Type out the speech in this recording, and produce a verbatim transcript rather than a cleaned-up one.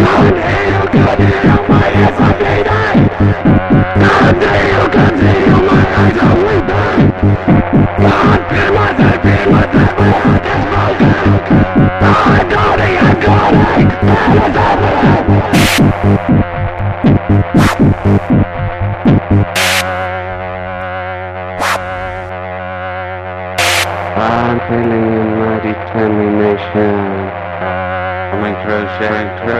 Continue, continue, my hands are bleeding. Continue, continue, my eyes are weeping. God, be myself, be myself, my heart is broken. I'm calling, I'm calling, and it's happening. I'm feeling my determination. My crochet,